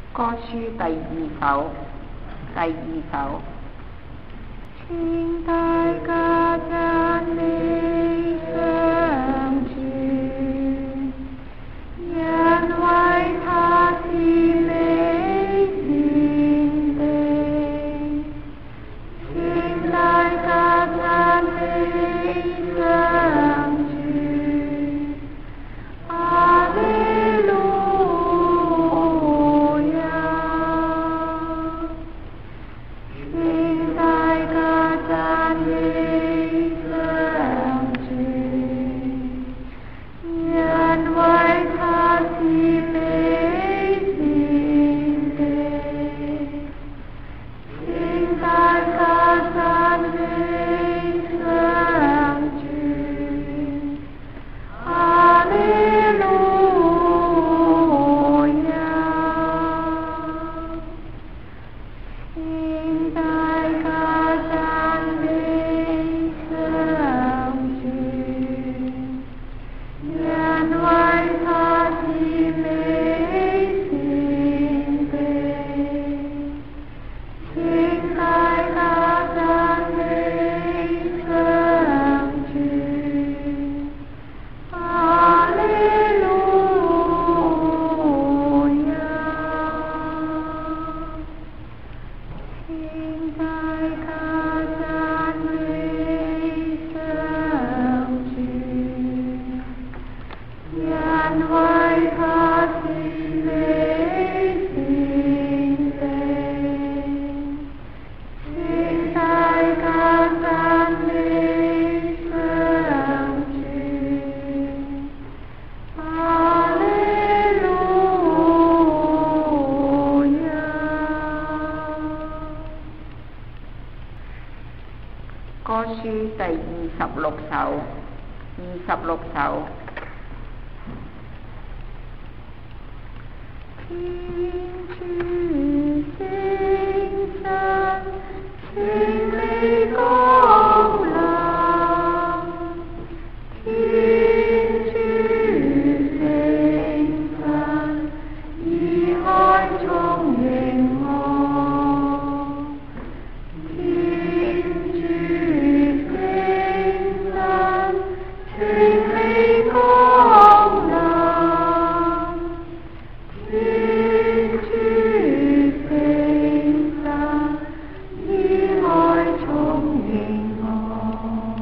歌書第2首，請大家讚美上主，因為他是美善的。請大家讚美上主，阿利路亞。請大家讚美上主，因為他是美善的。請大家讚美上主，阿利路亞。請大家讚美上主，因為他是美善的。請大家讚美上主，阿利路亞。請大家讚美上主，因為他是美善的。請大家讚美上主，阿利路亞。歌書第26首，天主聖神，請你降臨，天主聖神，以愛充盈我，天主聖神，請你降臨，天主聖神，以愛充盈我，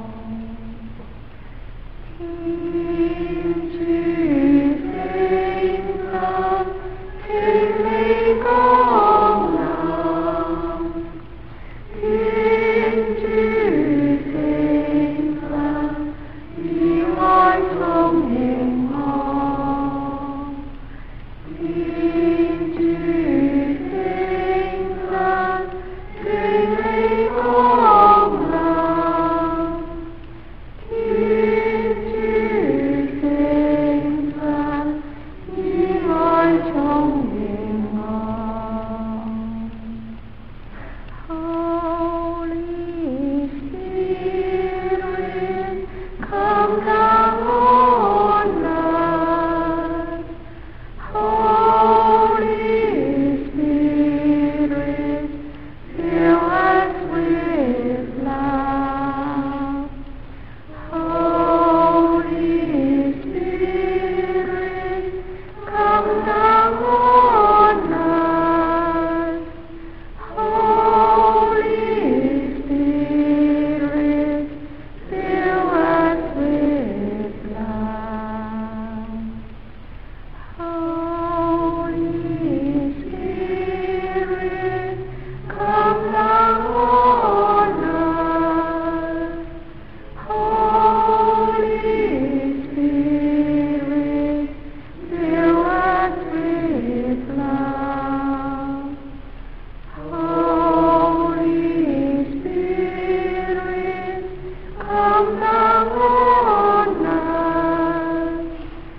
天主聖神，請你降臨，天主聖神，以愛充盈我，天主聖神，請你降臨，天主聖神，以愛充盈我。Holy Spirit, come down on us. Holy Spirit, fill us with love. Holy Spirit, come down on us. Holy Spirit, fill us with love. Holy Spirit, come down on us. Holy Spirit, fill us with love. Holy Spirit, come down on us.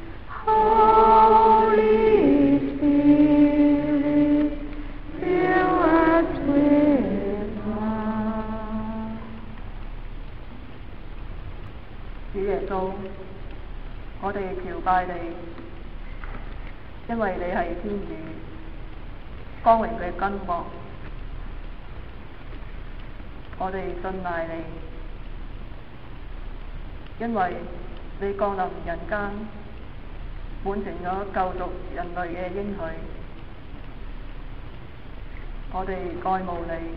Holy Spirit, fill us with love. 主耶穌，我哋朝拜你，因為你係天主， 光榮嘅君王，我哋信賴你，因為你降臨人間，完成咗救贖人類嘅應許。我哋愛慕你，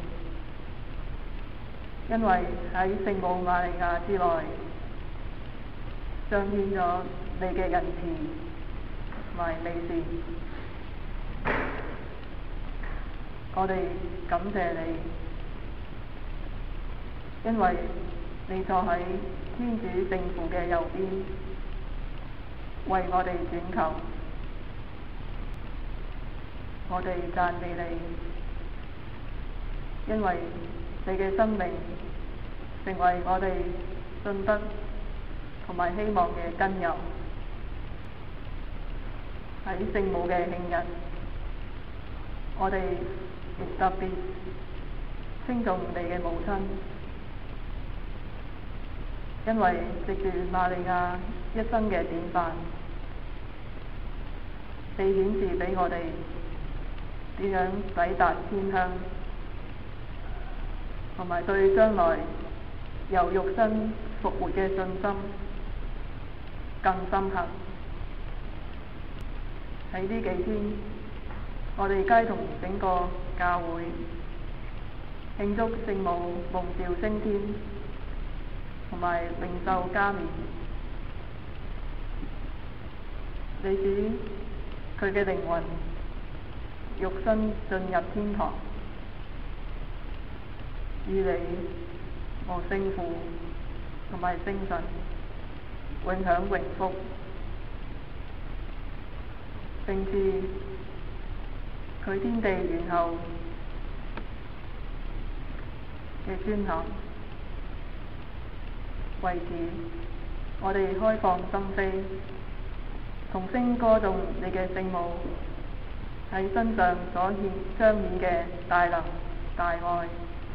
因為喺聖母瑪利亞之內，彰顯咗你嘅仁慈同埋美善。我哋感謝你，因為你坐喺天主聖父嘅右邊，為我哋轉求。我哋讚美你，因為你嘅生命成為我哋信德同埋希望嘅根由。喺聖母嘅慶日，我哋亦特別稱頌你嘅母親，因為藉住瑪利亞一生嘅典範，你顯示俾我哋點樣抵達天鄉，同埋對將來由肉身復活嘅信心更深刻。喺呢幾天，我哋皆同整個教會慶祝聖母蒙召升天，同埋領受加冕。你使佢嘅靈魂肉身進入天堂，與你和聖父同埋聖神永享榮福，並致佢天地元後嘅尊銜。為此，我哋開放心扉，同聲歌頌你嘅聖母喺身上所彰顯嘅大能大愛。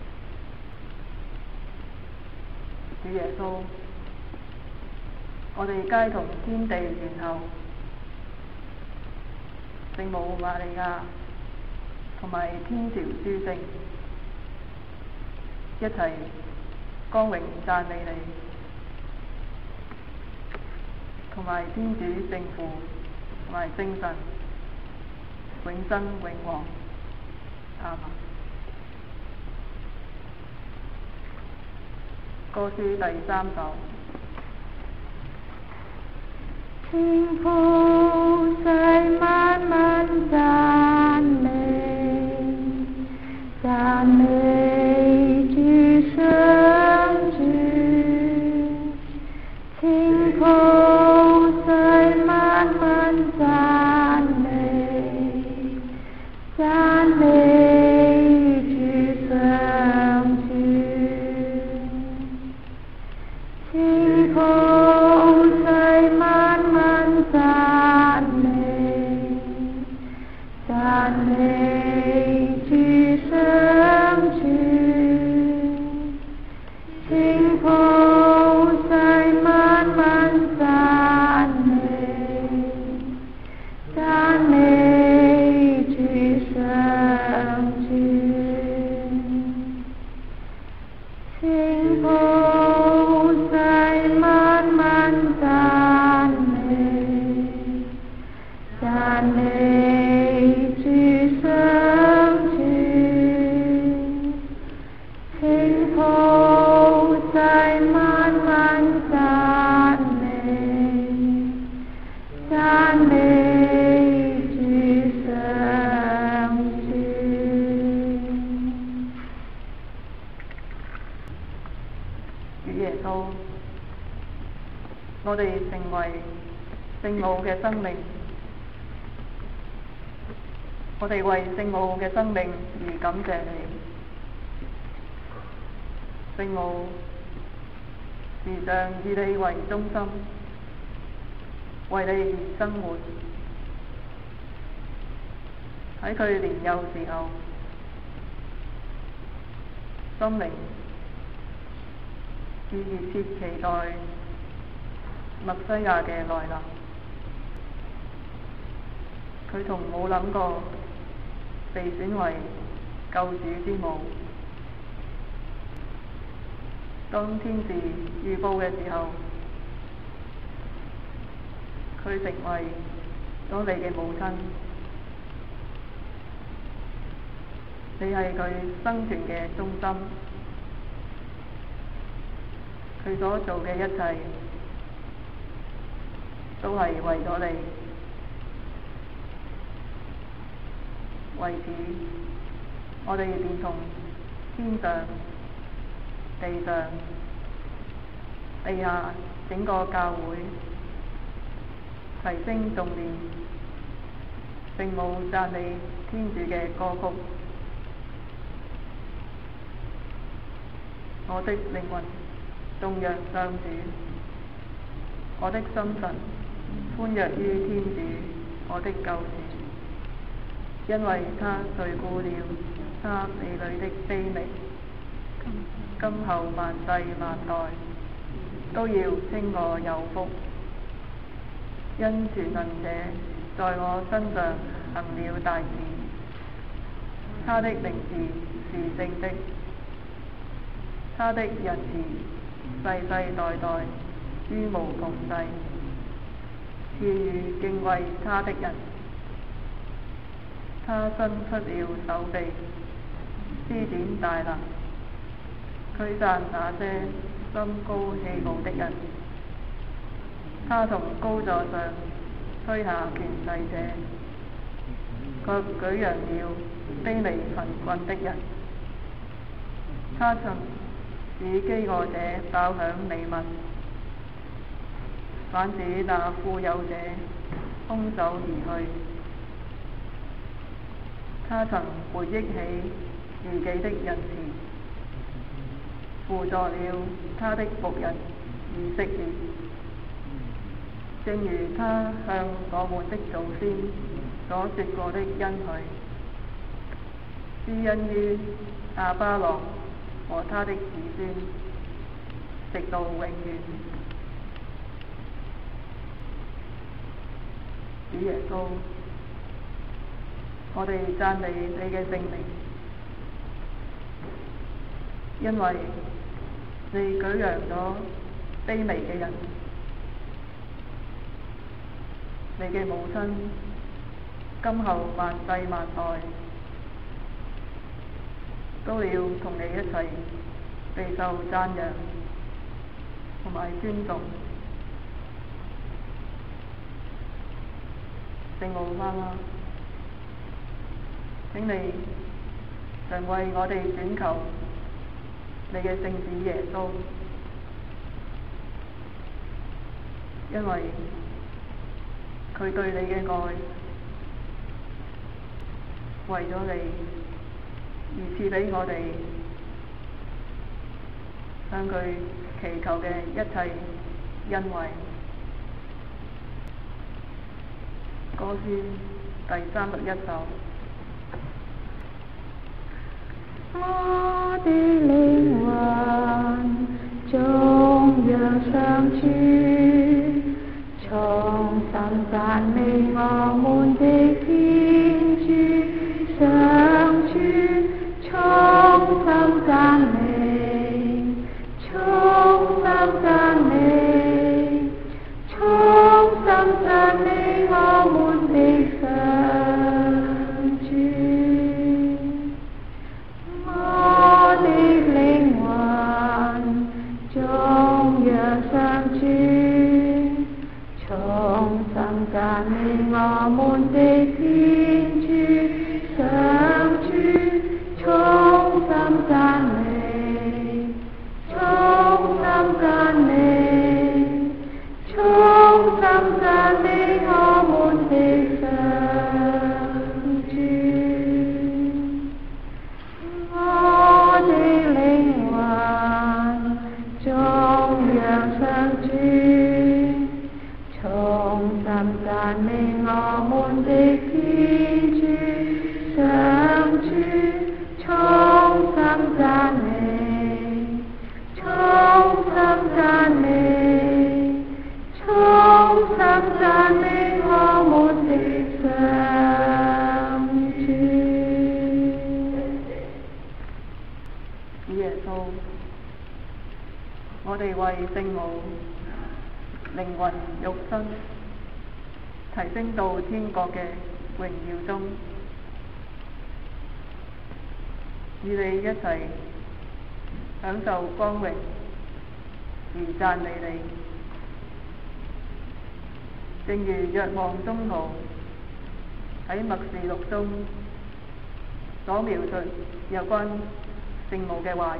主耶穌，我哋皆同天地元後聖母瑪利亞同埋天朝諸聖一齊光榮讚美你，同埋天主聖父同埋聖神永生永王。阿們。歌書第3首。 清風細漫漫讚美，讚美主聖主。清風細漫漫讚美，讚美主聖主。清風細漫漫讚美，讚美主聖主。清風細漫漫讚美，讚美主聖主。清風細漫漫讚美，讚美主聖主。清風細漫漫讚美，讚美主聖主。 主耶穌，我哋成為聖母嘅生命，我哋為聖母嘅生命而感謝你。聖母時常以你為中心，為你而生活。喺佢年幼時候，心靈已熱切期待默西亞嘅來臨。佢從冇諗過被選為救主之母。當天使預報嘅時候，佢成為咗你嘅母親，你係佢生存嘅中心，佢所做嘅一切都係為咗你。為此，我哋連同天上、地上、地下整個教會齊聲頌念聖母讚美天主嘅歌曲。我的靈魂頌揚上主，我的心神歡躍於天主，我的救主，因為他垂顧了他婢女的卑微，今後萬世萬代都要稱我有福，因全能者在我身上行了大事，他的名字是聖的，他的仁慈世世代代於無窮世，賜予敬畏他的人。他伸出了手臂，施展大能，驅散那些心高氣傲的人。他從高座上推下權勢者，卻舉揚了卑微貧困的人。他曾使飢餓者飽享美物，反使那富有者空手而去。他曾回憶起自己的仁慈，輔助了他的僕人以色列，正如他向我們的祖先所說過的恩許，施恩於亞巴郎和他的子孫，直到永遠。主耶穌，我哋讚美你嘅聖名，因為你舉揚咗卑微嘅人，你嘅母親今後萬世萬代都要同你一齊備受讚揚同埋尊重。聖母媽媽，請你常為我哋轉求你嘅聖子耶穌，因為佢對你嘅愛，為咗你而賜俾我哋向佢祈求嘅一切恩惠。歌書第31首。 我的靈魂頌揚上主，衷心讚美我們的天主上主，衷心讚美，衷心讚美，衷心讚美我們的上主。我的靈魂頌揚上主，衷心讚美我們的我哋為聖母靈魂肉身提升到天國嘅榮耀中，與你一齊享受光榮而讚美你。正如若望宗徒喺默示錄中所描述有關聖母嘅話語，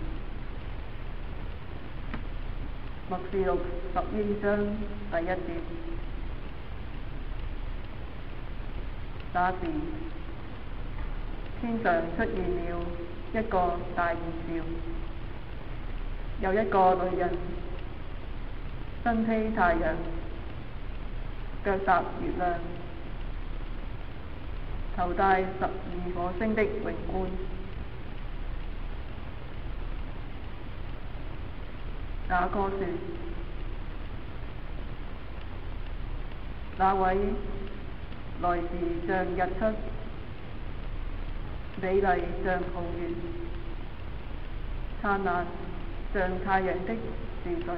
默示錄11章第1節，那時天上出現了一個大異兆，有一個女人身披太陽，腳踏月亮，頭戴12顆星的榮冠。雅歌說：那位來時像日出，美麗像皓月，燦爛像太陽的是誰？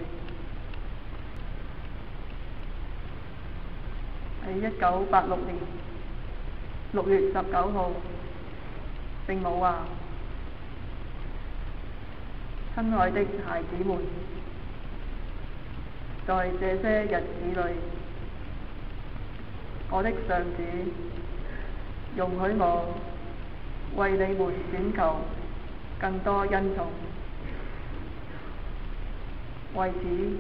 喺1986年6月19號，聖母話：親愛的孩子們，在這些日子裏，我的上主容許我為你們選求更多恩寵。為此，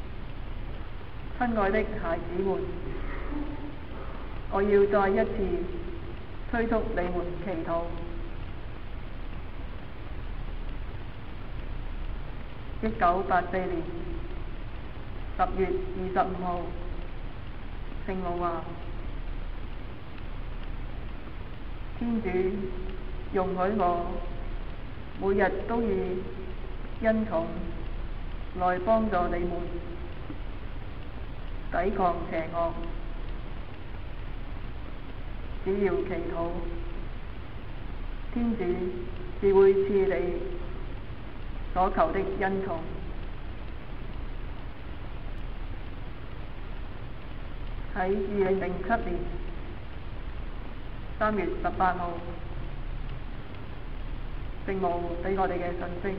親愛的孩子們，我要再一次催促你們祈禱。1984年10月25號，聖母話：天主容許我每日都以恩寵來幫助你們抵抗邪惡，只要祈禱，天主自會賜你所求的恩寵。喺2007年3月18號，聖母俾我哋嘅訊息：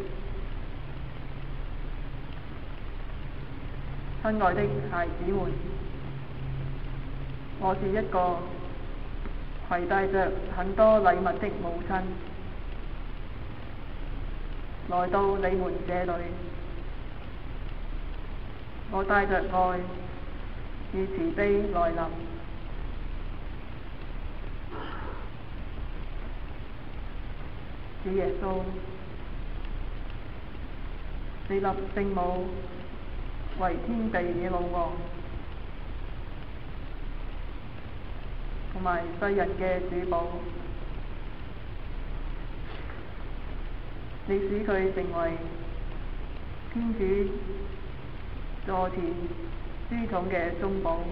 親愛的孩子們，我是一個攜帶着很多禮物的母親，來到你們這裏，我帶着愛與慈悲來臨。主耶穌，你立聖母為天地嘅老王，同埋世人嘅主保，你使佢成為天主座前書寵嘅中保，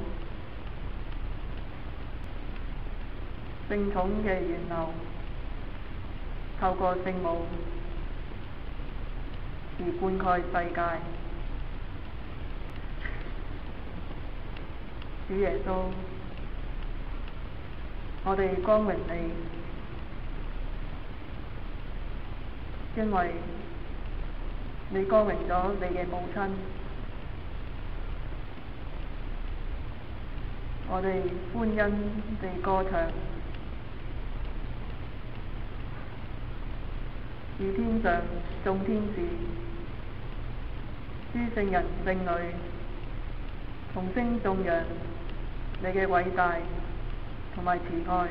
聖寵嘅源流，透過聖母而灌溉世界。主耶穌，我哋光榮你，因為你光榮咗你嘅母親。我哋歡欣地歌唱，與天上眾天使、諸聖人聖女同聲頌揚你嘅偉大同埋慈愛，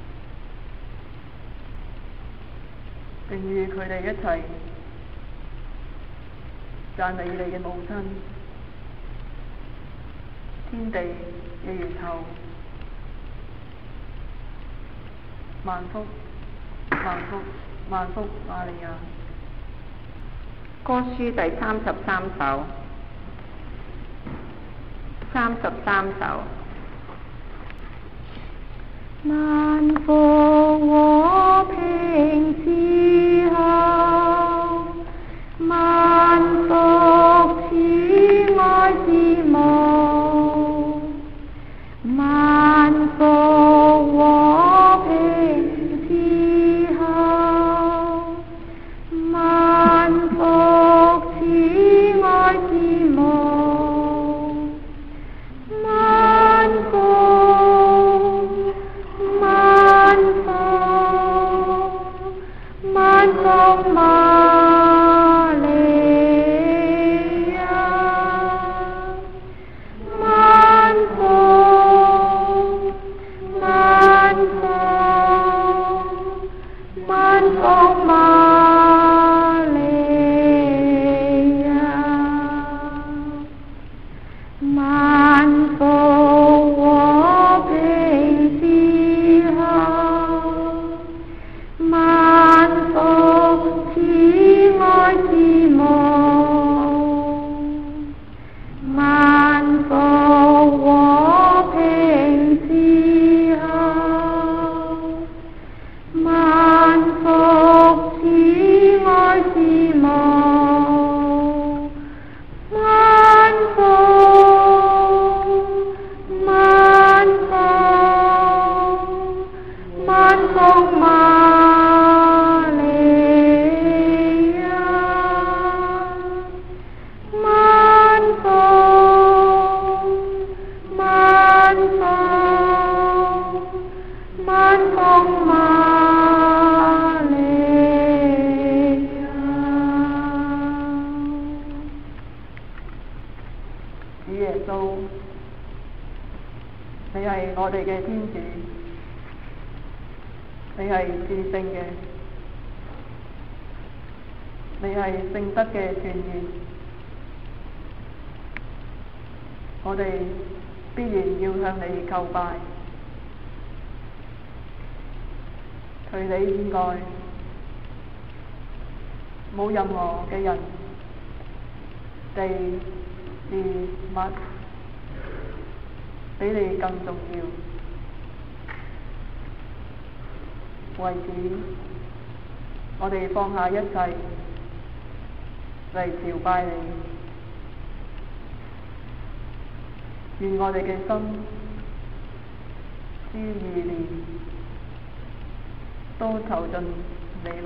並與佢哋一齊讚美你嘅母親，天地嘅源頭，萬福萬福萬福瑪利亞。 歌書第33首，33首。 萬福和平之後，萬福風瑪利亞，萬福萬福萬福瑪利亞。 主耶穌，你係我哋嘅天主，你係至聖嘅，你係聖德嘅泉源，我哋必然要向你叩拜。除你以外，冇任何嘅人、地、事、物比你更重要。為此，我哋放下一切嚟朝拜你。願我哋嘅心思意念都投進你內。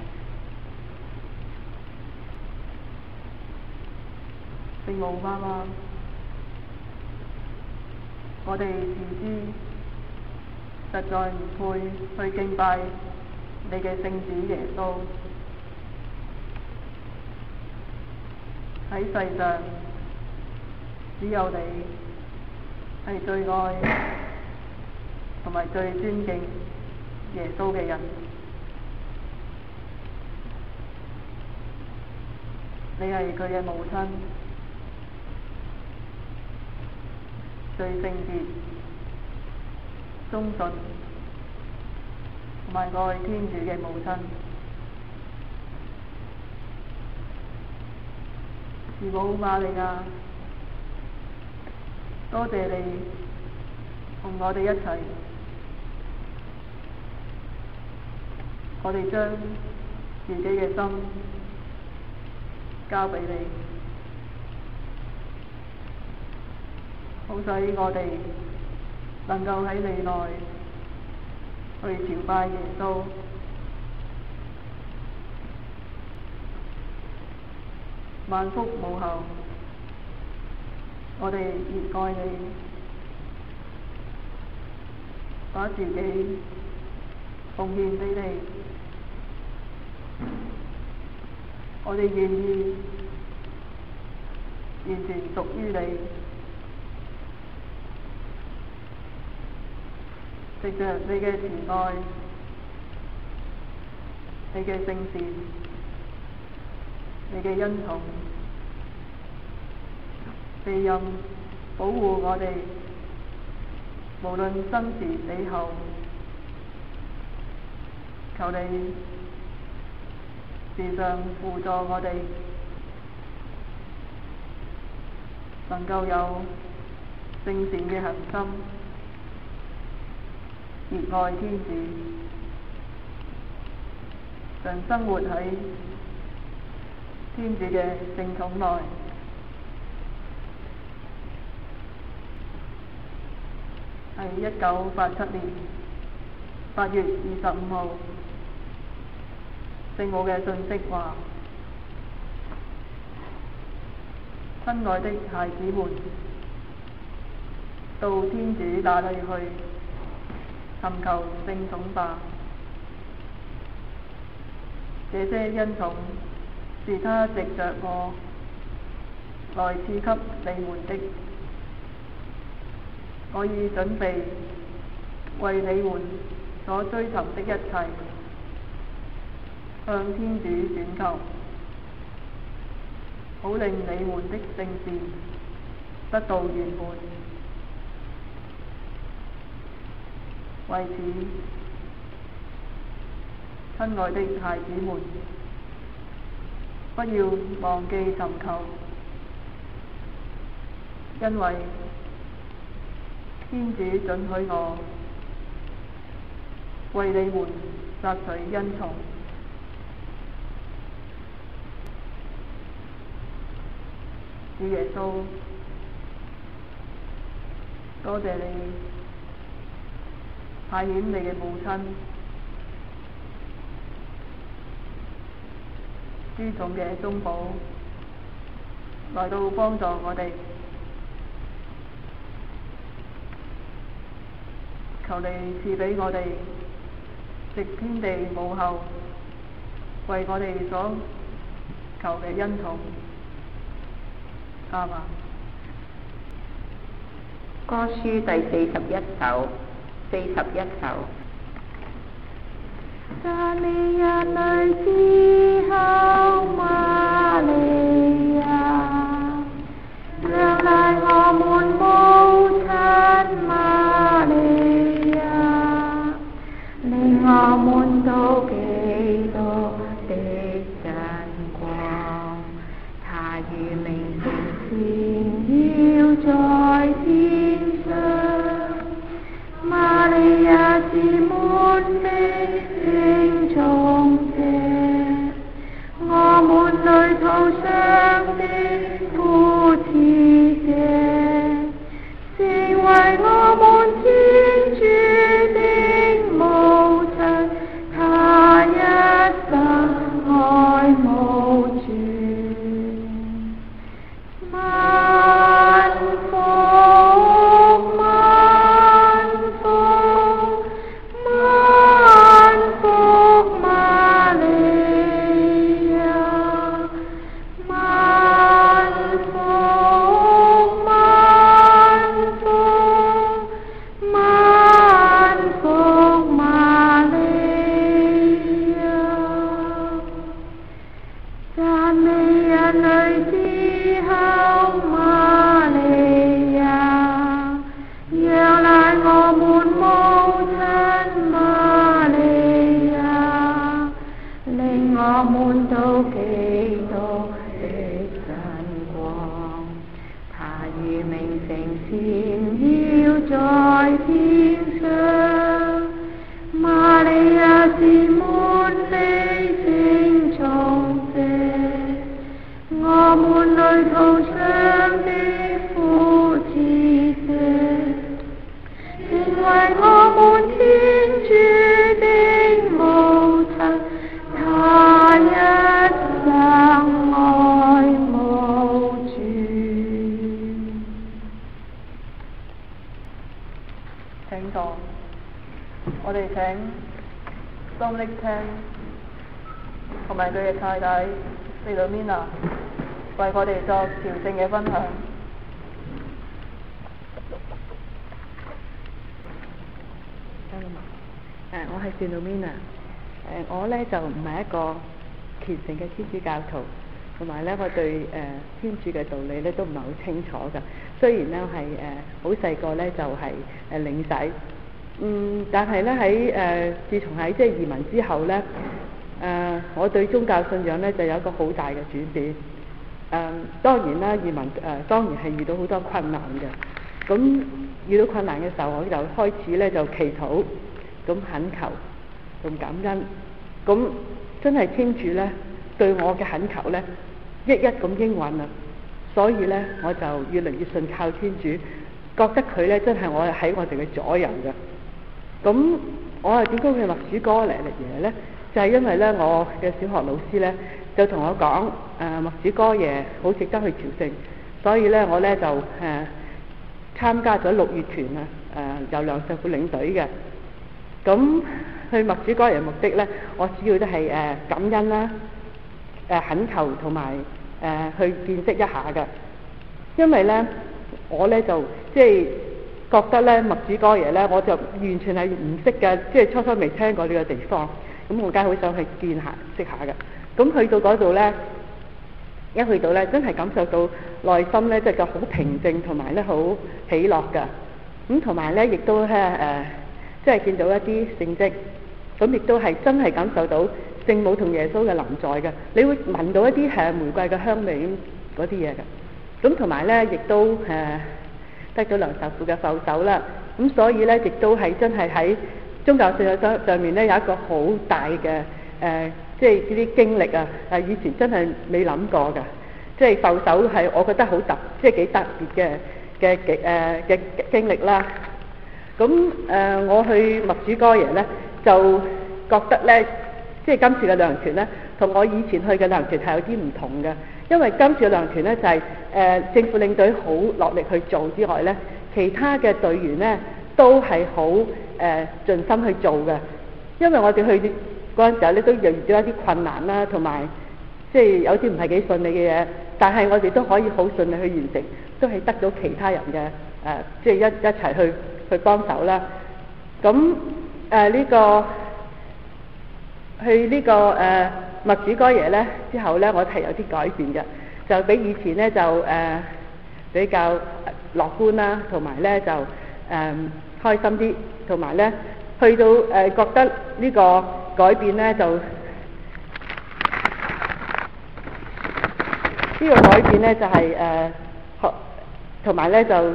聖母媽媽，我哋自知實在唔配去敬拜你嘅聖子耶穌。喺世上，只有你係最愛同埋最尊敬耶穌嘅人。你係佢嘅母親，最聖潔、忠信同埋愛天主嘅母親。慈母瑪利亞，多謝你同我哋一齊，我哋將自己嘅心交俾你，好使我哋能夠喺你內去朝拜耶穌。萬福母后，我哋熱愛你，把自己奉獻俾你，我哋願意完全屬於你，藉着你嘅慈愛，你嘅聖善，你嘅恩寵，庇蔭保護我哋，無論生時死後，求你時常輔助我哋，能夠有聖善嘅恒心，熱愛天主，常生活喺天主嘅聖寵內。係1987年8月25號，聖母嘅信息話：親愛的孩子們，到天主那裡去，尋求聖寵吧。這些恩寵是他藉着我來賜給你們的。我已準備為你們所追尋的一切，向天主轉求，好令你們的聖善得到圓滿。為此，親愛的孩子們，不要忘記尋求，因為天主准許我為你們索取恩寵。主耶穌，多謝你派遣你嘅母親諸種嘅中保，來到幫助我哋。求你賜俾我哋藉天地母后為我哋所求嘅恩寵。阿們。 歌書第41首，41首。 讚美人類之后瑪利亞，讓賴我們母親瑪利亞，令我們到基督的真光，他如明星閃耀在天上，瑪利亞是滿的聖寵者，我們旅途上的扶持者，成為我們天主的母親，她一生愛慕主。萬福萬福萬福瑪利亞，萬福萬福萬福瑪利亞，讚美人類之后瑪利亞，讓賴我們母親瑪利亞，令我們到基督的真光，他如明星閃耀在天上，瑪利亞是滿的聖寵者，我們旅途上的扶持者，成為我們天主的母親，她一生愛慕主。 請坐，我哋請Dominic Tan同埋佢嘅太太Philomena為我哋作朝聖嘅分享。 我係Philomena。我呢就唔係一個虔誠嘅天主教徒，同埋呢我對天主嘅道理呢都唔係好清楚㗎。雖然呢係好細個呢就係領洗，但係呢喺自從喺即係移民之後呢，我對宗教信仰呢就有一個好大嘅轉變。當然啦，移民當然係遇到好多困難嘅。咁遇到困難嘅時候，我就開始呢就祈禱，咁懇求，咁感恩。咁真係天主呢對我嘅懇求呢，一一咁應允啦。所以呢，我就越嚟越信靠天主，覺得佢呢真係喺我哋嘅左右嘅。咁我係點解會默主哥嚟爺呢？就係因為呢，我嘅小學老師呢就同我講，默主哥爺好值得去朝聖，所以呢，我呢就參加咗6月團啊，由梁神父領隊嘅。咁去默主哥爺目的呢，我主要都係感恩啦、懇求同埋去見識一下嘅。因為呢，我呢就即係覺得呢，默主哥爺呢，我就完全係唔識嘅，即係初初未聽過呢個地方。咁我梗係好想去見下識下嘅。咁去到嗰度呢，一去到呢，真係感受到內心呢，即係好平靜同埋呢好喜樂㗎。咁同埋呢，亦都即係見到一啲聖跡，咁亦都係真係感受到聖母同耶穌嘅臨在嘅。你會聞到一啲玫瑰嘅香味嗰啲嘢嘅。咁同埋呢，亦都得咗梁神父嘅授手啦。咁所以呢，亦都係真係喺宗教信仰上面呢，有一個好大嘅即係呢啲經歷啊！以前真係未諗過㗎，即係授手係我覺得好即係幾特別嘅經歷啦。咁我去默主哥爺呢，就覺得呢， 即係今次嘅旅行團咧，同我以前去嘅旅行團係有啲唔同嘅。因為今次嘅旅行團咧就係、政府領隊好落力去做之外咧，其他嘅隊員咧都係好盡心去做嘅。因為我哋去嗰陣時候咧都遇到一啲困難啦，同埋即係有啲唔係幾順利嘅嘢，但係我哋都可以好順利去完成，都係得到其他人嘅即係一齊去幫手啦。咁呢個去呢個默主哥爺咧之後咧，我係有啲改變嘅，就比以前咧就比較樂觀啦，同埋咧就開心啲，同埋咧去到覺得呢個改變咧就呢個改變咧就係學，同埋咧就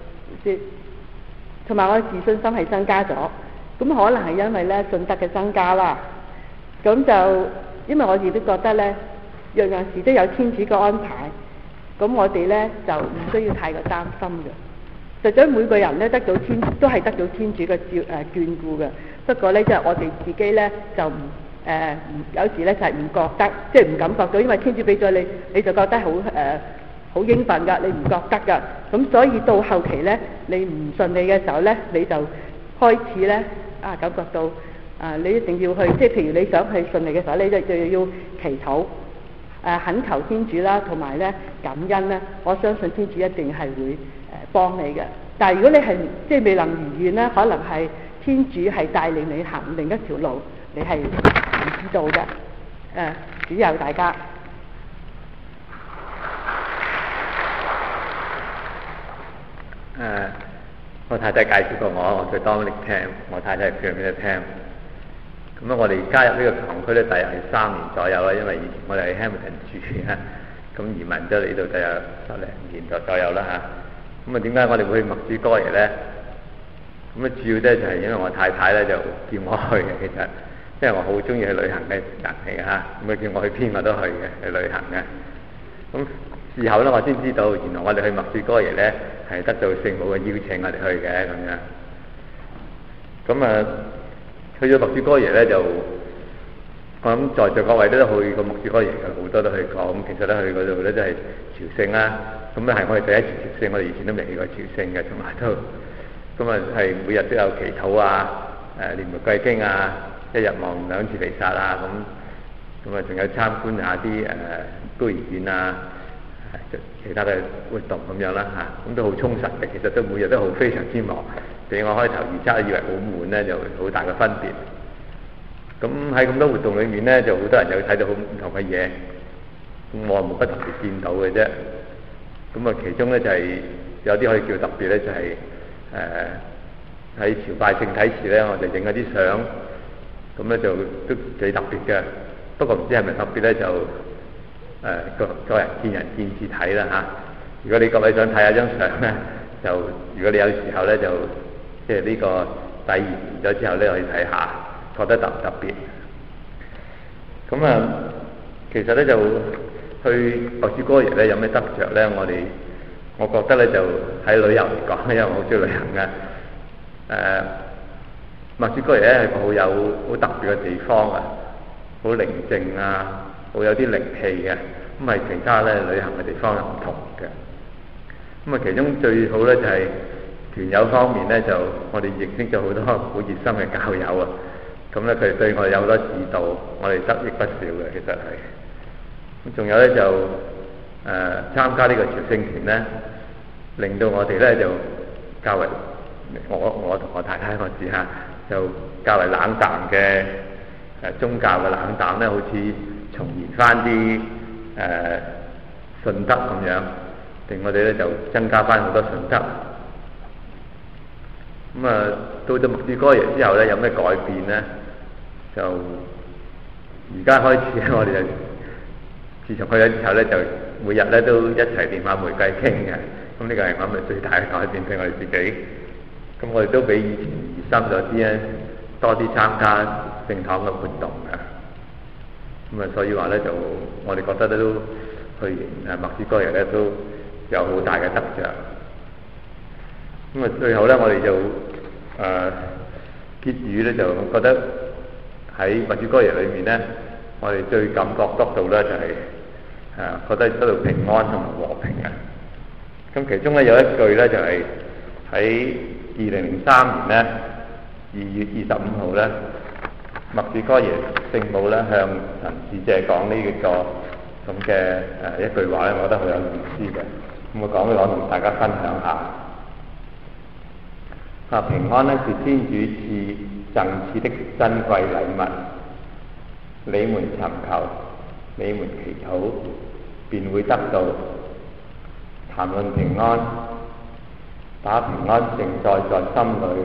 同埋我嘅自信心係增加咗。咁可能係因為咧信德嘅增加啦。咁就因為我哋都覺得咧，樣樣事都有天主嘅安排，咁我哋咧就唔需要太過擔心嘅。實際每個人咧都係得到天主嘅眷顧嘅。不過咧，即係我哋自己咧就有時咧就係唔覺得，即係唔感覺到，因為天主俾咗你，你就覺得好應份㗎，你唔覺得㗎。咁所以到後期咧，你唔順利嘅時候咧，你就開始咧感覺到你一定要去，即係譬如你想去順利嘅時候，你就要祈禱懇求天主啦，同埋咧感恩咧。我相信天主一定係會幫你嘅。但係如果你係即係未能如願咧，可能係天主係帶領你行另一條路，你係唔知道嘅。主佑大家。 我太太介紹過我去當力聽，我太太係佢邊度聽。咁我哋加入呢個堂區咧，大約係3年左右啦。因為以前我哋喺 Hamilton 住啊，咁移民咗嚟呢度大約10零年左右啦嚇。咁點解我哋會去默主哥爺咧？咁主要咧就係因為我太太咧就叫我去嘅，其實因為我好中意去旅行嘅人嚟嘅嚇，咁佢叫我去邊我都去嘅，去旅行嘅。咁事後咧我先知道，原來我哋去默主哥爺咧係得到聖母嘅邀請我哋去嘅咁樣。咁去咗默主哥爺咧就，我諗在座各位都去過默主哥爺嘅，好多都去過。咁其實咧去嗰度咧都係朝聖啦。咁咧係我哋第一次朝聖，我哋以前都未去過朝聖嘅，從來都。咁係每日都有祈禱啊，念玫瑰經啊，一日望2次彌撒啊，咁仲有參觀下啲孤兒院啊，其他嘅活動咁樣啦嚇，咁都好充實嘅。其實都每日都好非常之忙，比我開頭預測以為好悶咧，就好大嘅分別。咁喺咁多活動裏面咧，就好多人有睇到好唔同嘅嘢，咁我冇乜特別見到嘅啫。咁其中咧就係有啲可以叫特別咧，就係喺朝拜聖體時咧，我哋影咗啲相，咁咧就都幾特別嘅。不過唔知係咪特別咧，就個人見仁見智睇啦嚇。如果你各位想睇下張相咧，就如果你有時候咧，就即係呢個禮儀完咗之後咧，可以睇下，覺得特唔特別。咁其實咧就去默主哥爺咧有咩得着咧？我覺得咧就喺旅遊嚟講，因為我好中意旅行嘅。默主哥爺咧係個好特別嘅地方啊，好寧靜啊，好有啲靈氣嘅。咁係其他咧旅行嘅地方又唔同嘅。咁其中最好咧就係團友方面咧，就我哋認識咗好多好熱心嘅教友啊。咁咧佢哋對我哋有好多指導，我哋得益不少嘅，其實係。咁仲有咧就參加呢個朝聖團咧，令到我哋咧就較為我同我太太我試下，就較為冷淡嘅宗教嘅冷淡咧，好似重燃翻啲信德咁樣，令我哋咧就增加翻好多信德。咁到咗默主哥爺之後咧，有咩改變咧？就而家開始咧，我哋就自從去咗之後咧，就每日咧都一齊念下玫瑰經嘅。咁呢個係我諗最大嘅改變對我哋自己。咁我哋都比以前熱心咗啲咧，多啲參加聖堂嘅活動嘅。咁所以話咧就我哋覺得都去完默主哥爺咧都有好大嘅得着。咁最後咧我哋就結語咧就覺得喺默主哥耶裏面呢，我哋最感覺得到呢，就係覺得得到平安同埋和平啊！咁其中呢，有一句呢，就係喺2003年呢2月25號呢，默主哥耶聖母呢向神使者講呢個咁嘅一句話呢，我覺得好有意思嘅。咁我講同大家分享下。平安呢是天主贈賜的珍貴禮物，你們尋求，你們祈禱，便會得到。談論平安，把平安盛載在心裏，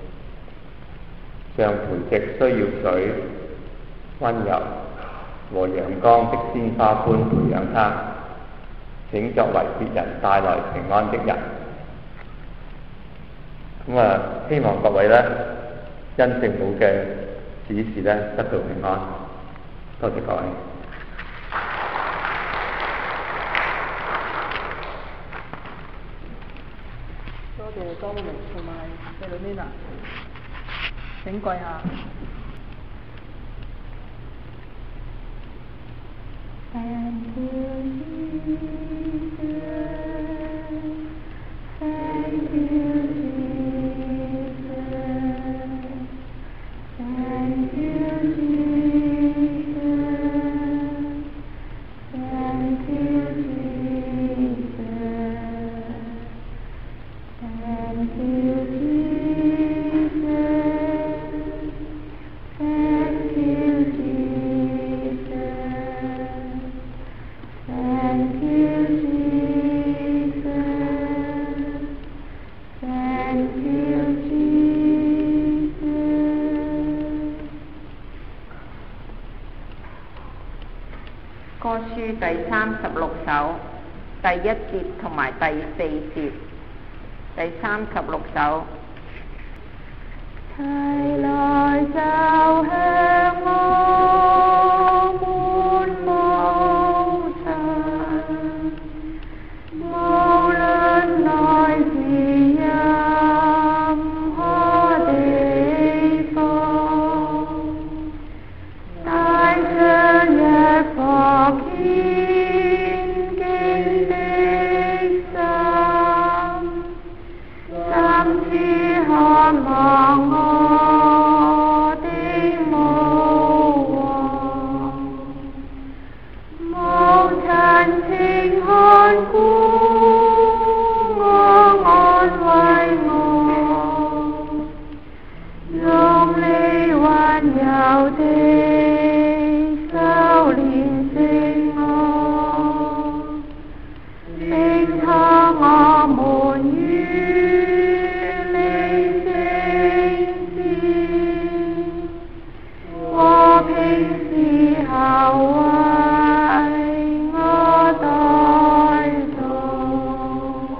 像培植需要水、溫柔和陽光的鮮花般培養它，請作為別人帶來平安的人。希望各位呢，因聖母嘅指示呢，得到平安。多謝各位。 多謝多明同埋菲魯妮娜，請跪下。 Thank you, Jesus. Thank you, Jesus. Thank you, Jesus. Thank you, Jesus. Thank you, Jesus. Thank you, Jesus. Thank you, Jesus. Thank you, Jesus. 歌書第36首第1節同埋第4節，第36首。 齊來就向我們無盡，無論來自任何地方，帶着一顆虔敬的心，深切渴望我的母王，母親請看顧我，安慰我，用你溫柔的手憐惜我，並託我們於你聖善，和平時候為我代禱。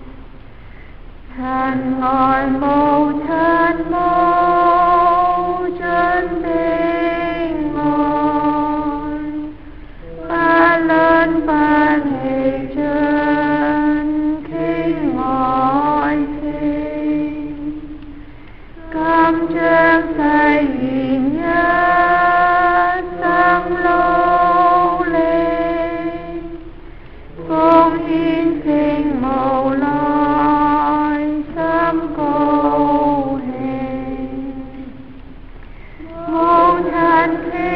親愛母親，無盡的愛，不論不棄盡傾愛情，今將誓言一生努力，奉獻聖母來心高興。母親